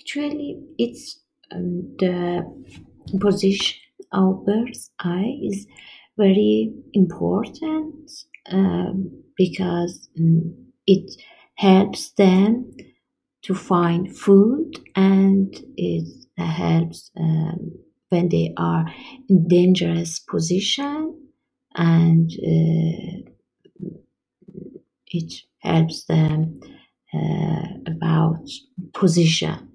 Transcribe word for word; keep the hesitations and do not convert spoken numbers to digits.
Actually, it's um, the position of bird's eye is very important um, because um, it helps them to find food, and it helps um, when they are in dangerous position, and uh, it helps them uh, about position.